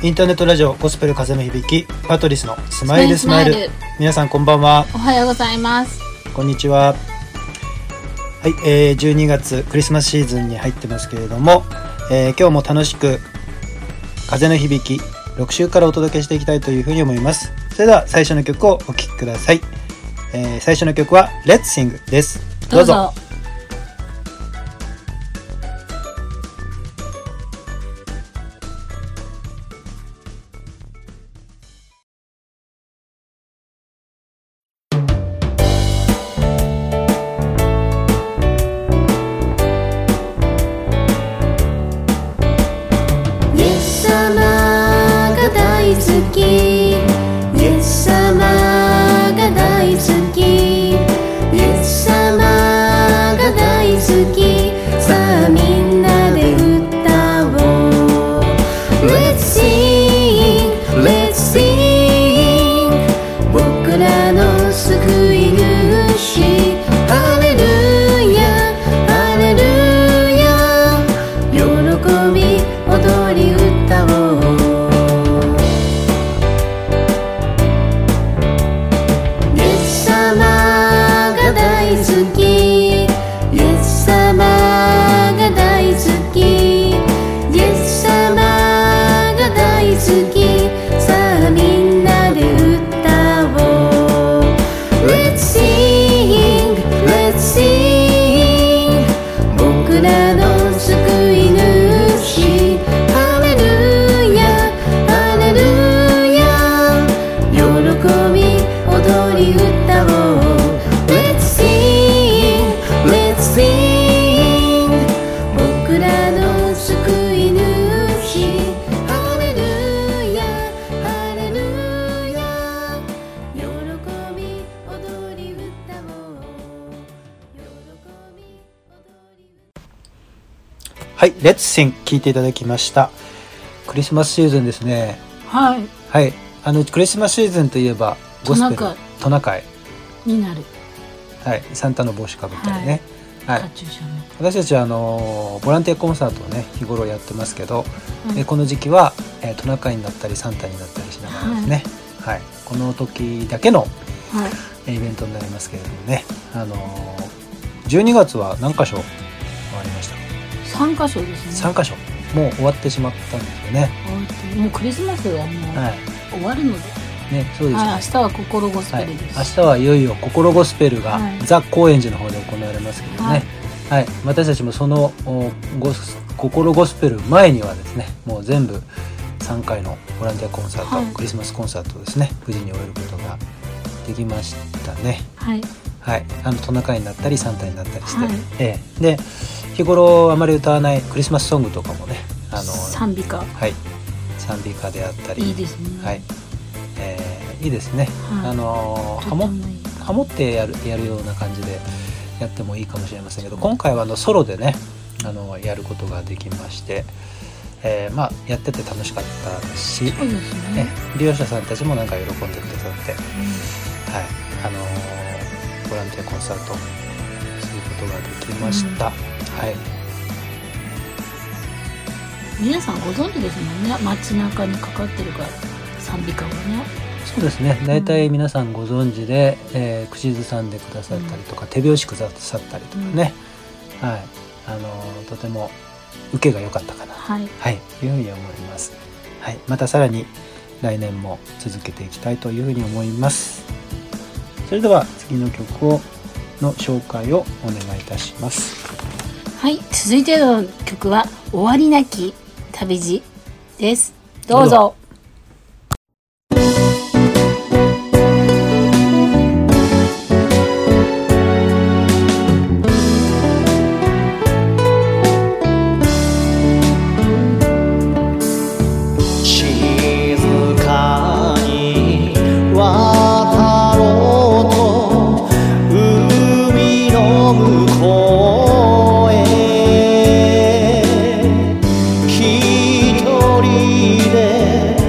インターネットラジオゴスペル風の響き、パトリスのスマイルスマイル。皆さんこんばんは。 おはようございます。 こんにちは。はい、12月クリスマスシーズンに入ってますけれども、今日も楽しく風の響き6週からお届けしていきたいというふうに思います。それでは最初の曲をお聴きください。最初の曲は Let's Sing です。どうぞ。はい、レッツシン聞いていただきました。クリスマスシーズンですね。 はい。 はい、クリスマスシーズンといえばゴスペルトナカイになる。 はい、サンタの帽子かぶったりね。 はい。 私たちはボランティアコンサートをね日頃やってますけど、この時期は、トナカイになったりサンタになったりしながらですね。はい。この時だけの、イベントになりますけれどもね。12月は何箇所回りましたか ？3カ所ですね。 3カ所もう終わってしまったんですよね。 もうクリスマスはもう終わるので、 ね、そうですね。 明日は心ゴスペルです。 明日はいよいよ心ゴスペルが、ザ・高円寺の方で行われますけどね。はい、私たちもその心ゴスペル前にはですね、もう全部3回のボランティアコンサート、クリスマスコンサートをですね無事に終えることができましたね。はい、はい、トナカイになったりサンタになったりして、で日頃あまり歌わないクリスマスソングとかもね、 賛美歌、 はい、賛美歌であったり、 いいですね。はい、 いいですね。ハモってやるような感じでやってもいいかもしれませんけど、今回はソロでねやることができまして、まあやってて楽しかったですし、 そうですね。 利用者さんたちもなんか喜んでくださって、はい、ボランティアコンサートすることができました。はい、 皆さんご存知ですもんね。街中にかかってるから賛美歌はね。 そうですね。大体皆さんご存知で、口ずさんでくださったりとか、手拍子くださったりとかね、はい、とても受けが良かったかな、はい、いうふうに思います。はい、またさらに来年も続けていきたいというふうに思います。それでは次の曲の紹介をお願いいたします。 はい、続いての曲は終わりなき旅路です。どうぞ。 一人で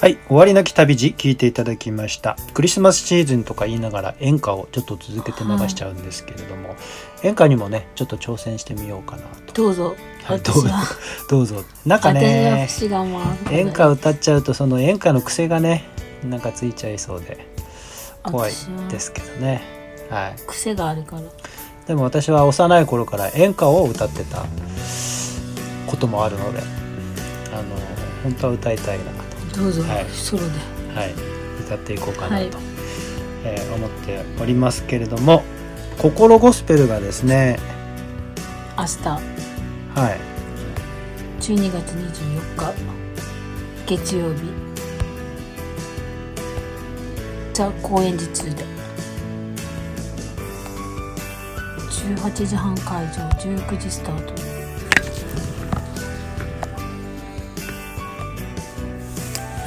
はい、終わりなき旅路聞いていただきました。クリスマスシーズンとか言いながら演歌をちょっと続けて流しちゃうんですけれども、演歌にもねちょっと挑戦してみようかなと。 どうぞ。 はい、どうぞ。なんかね、演歌歌っちゃうとその演歌の癖がねなんかついちゃいそうで怖いですけどね。はい。 癖があるから。 でも私は幼い頃から演歌を歌ってたこともあるので、本当は歌いたいなと。 どうぞ、 はい、 ソロで、 はい、歌っていこうかなと、 はい思っておりますけれども、心ゴスペルがですね明日、 はい、 12月24日月曜日、ザ・高円寺2で18時半会場、19時スタート。 はい、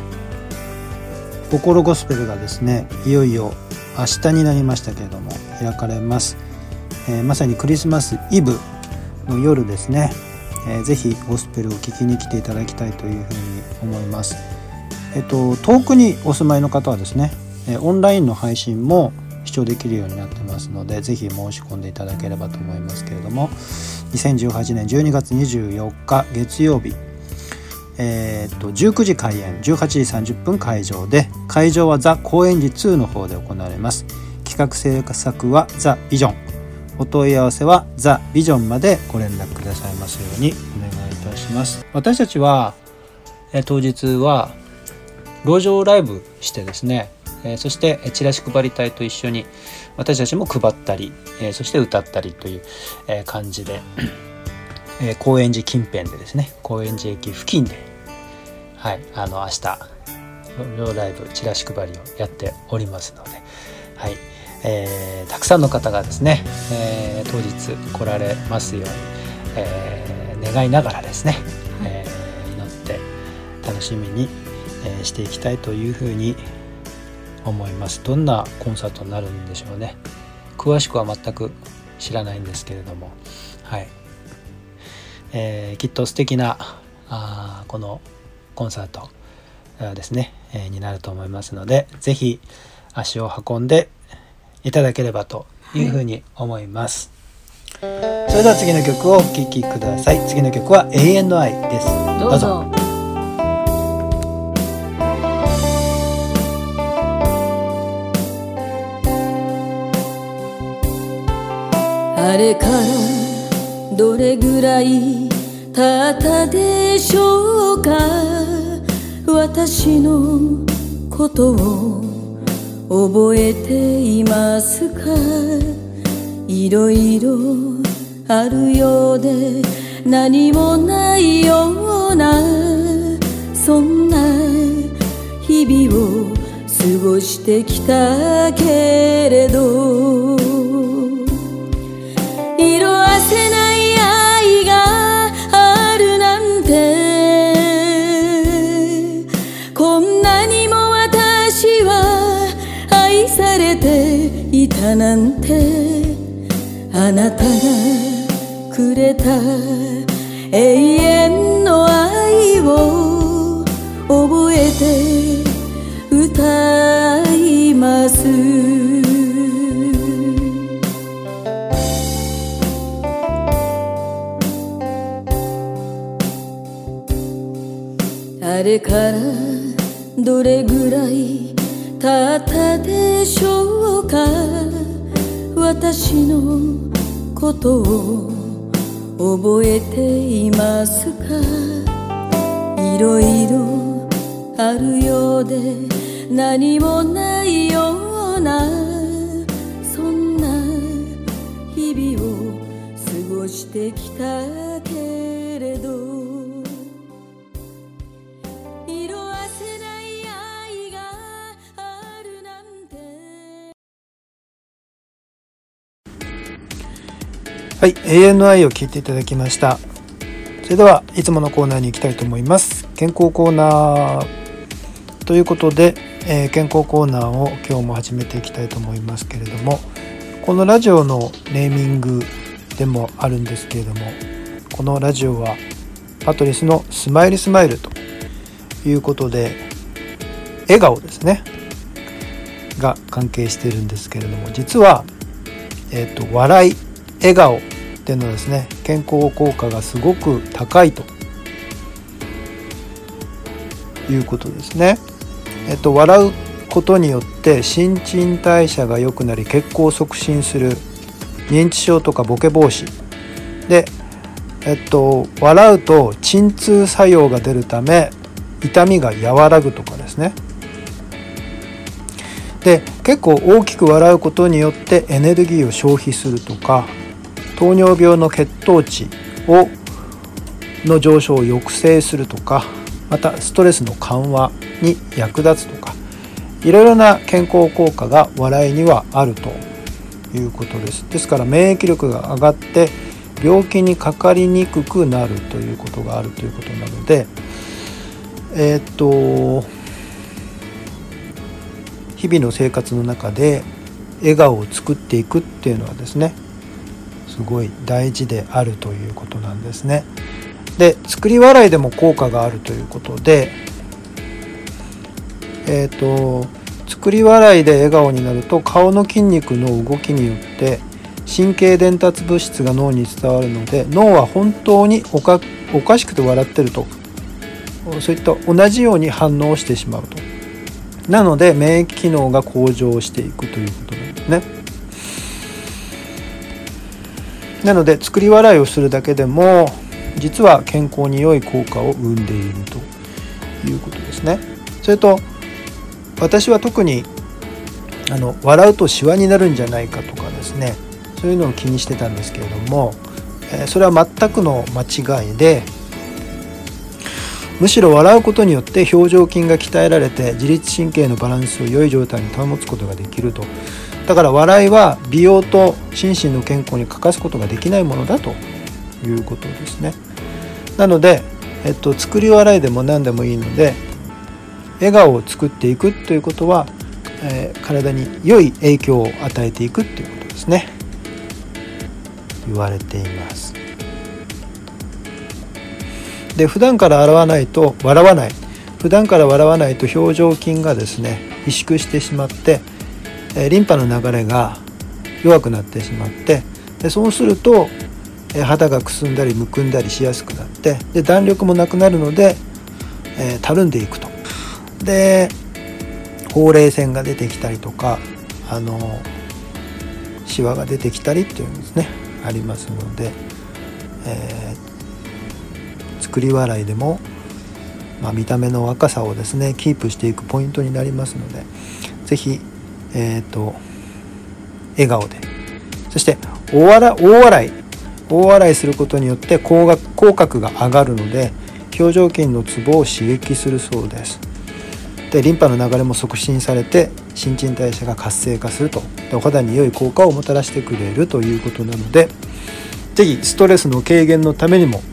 心ゴスペルがですねいよいよ明日になりましたけれども開かれます。まさにクリスマスイブの夜ですね。ぜひゴスペルを聴きに来ていただきたいというふうに思います。遠くにお住まいの方はですね、オンラインの配信も視聴できるようになってますので、ぜひ申し込んでいただければと思いますけれども、2018年12月24日月曜日、19時開演、18時30分会場で、会場はザ・高円寺2の方で行われます。企画制作はザ・ビジョン。お問い合わせはザ・ビジョンまでご連絡くださいますようにお願いいたします。私たちは、当日は路上ライブしてですね、そしてチラシ配り隊と一緒に私たちも配ったり、そして歌ったりという、感じで高円寺近辺でですね、高円寺駅付近で、はい、明日路上ライブチラシ配りをやっておりますので、はい、たくさんの方がですね、当日来られますように、願いながらですね、祈って楽しみに、していきたいというふうに思います。どんなコンサートになるんでしょうね。詳しくは全く知らないんですけれども、はい、きっと素敵なこのコンサートですね、になると思いますので、ぜひ足を運んでいただければというふうに思います。それでは次の曲をお聴きください。次の曲は永遠の愛です。どうぞ。 あれからどれぐらい経ったでしょうか。私のことを覚えていますか。いろいろあるようで何もないような、そんな日々を過ごしてきたけれど、色あせない愛があるなんて、こんなにも私は愛されていたなんて、あなたがくれた永遠の愛を覚えて歌います。あれからどれぐらい経ったでしょうか。私のことを覚えていますか。いろいろあるようで何もないような、そんな日々を過ごしてきたけれど、 はい、永遠の愛を聞いていただきました。それではいつものコーナーに行きたいと思います。健康コーナーということで、健康コーナーを今日も始めていきたいと思いますけれども、このラジオのネーミングでもあるんですけれども、このラジオはパトリスのスマイルスマイルということで、 笑顔ですねが関係しているんですけれども、実は、笑い、笑顔っていうのはですね、健康効果がすごく高いということですね。笑うことによって新陳代謝が良くなり血行を促進する、認知症とかボケ防止で、笑うと鎮痛作用が出るため痛みが和らぐとかですね。で、結構大きく笑うことによってエネルギーを消費するとか、糖尿病の血糖値の上昇を抑制するとか、またストレスの緩和に役立つとか、いろいろな健康効果が笑いにはあるということです。ですから免疫力が上がって病気にかかりにくくなるということがあるということなので、日々の生活の中で笑顔を作っていくっていうのはですね、すごい大事であるということなんですね。で、作り笑いでも効果があるということで、作り笑いで笑顔になると顔の筋肉の動きによって神経伝達物質が脳に伝わるので、脳は本当におかしくて笑ってると、そういった同じように反応してしまうと。なので免疫機能が向上していくということなんですね。なので作り笑いをするだけでも実は健康に良い効果を生んでいるということですね。それと私は特に笑うとシワになるんじゃないかとかですね、そういうのを気にしてたんですけれども、それは全くの間違いで、むしろ笑うことによって表情筋が鍛えられて自律神経のバランスを良い状態に保つことができると。だから笑いは美容と心身の健康に欠かすことができないものだということですね。なので、作り笑いでも何でもいいので笑顔を作っていくということは、体に良い影響を与えていくということですね。言われています。で、普段から笑わないと表情筋がですね萎縮してしまって、リンパの流れが弱くなってしまって、でそうすると肌がくすんだりむくんだりしやすくなって、で弾力もなくなるので、たるんでいくと。でほうれい線が出てきたりとかシワが出てきたりっていうんですねありますので、作り笑いでも、見た目の若さをですねキープしていくポイントになりますので、ぜひ、笑顔で、そして大笑いすることによって口角が上がるので表情筋のツボを刺激するそうです。でリンパの流れも促進されて新陳代謝が活性化すると。でお肌に良い効果をもたらしてくれるということなので、ぜひストレスの軽減のためにも、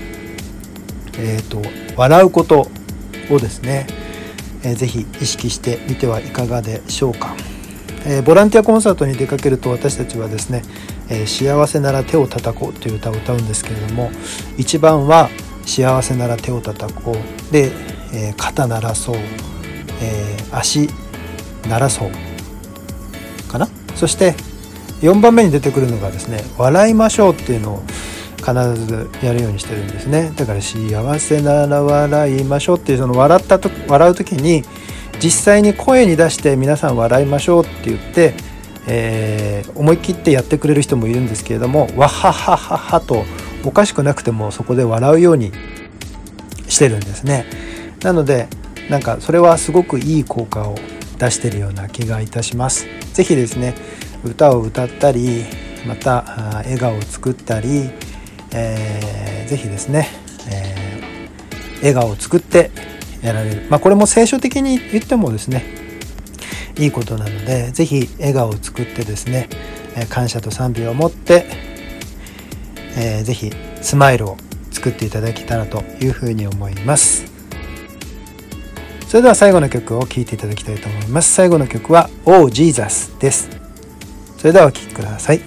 笑うことをですね、ぜひ意識してみてはいかがでしょうか。ボランティアコンサートに出かけると私たちはですね、幸せなら手を叩こうという歌を歌うんですけれども、一番は幸せなら手を叩こうで、肩鳴らそう、足鳴らそうかな。そして4番目に出てくるのがですね、笑いましょうっていうのを必ずやるようにしてるんですね。だから幸せなら笑いましょうっていう、その笑う時に実際に声に出して皆さん笑いましょうって言って、思い切ってやってくれる人もいるんですけれども、わははははとおかしくなくてもそこで笑うようにしてるんですね。なのでなんかそれはすごくいい効果を出しているような気がいたします。ぜひですね、歌を歌ったり、また笑顔を作ったり、ぜひですね、笑顔を作ってやられる、これも聖書的に言ってもですねいいことなので、ぜひ笑顔を作ってですね、感謝と賛美を持って、ぜひスマイルを作っていただけたらというふうに思います。それでは最後の曲を聴いていただきたいと思います。最後の曲は Oh Jesus です。それではお聴きください。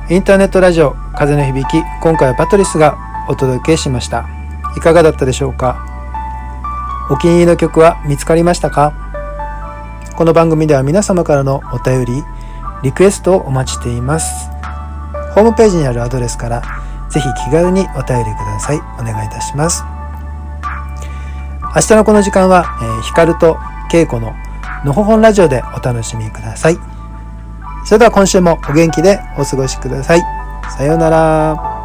インターネットラジオ風の響き、今回はパトリスがお届けしました。いかがだったでしょうか。お気に入りの曲は見つかりましたか。この番組では皆様からのお便り、リクエストをお待ちしています。ホームページにあるアドレスからぜひ気軽にお便りください。お願いいたします。明日のこの時間は、ヒカルとケイコののほほんラジオでお楽しみください。それでは今週もお元気でお過ごしください。さようなら。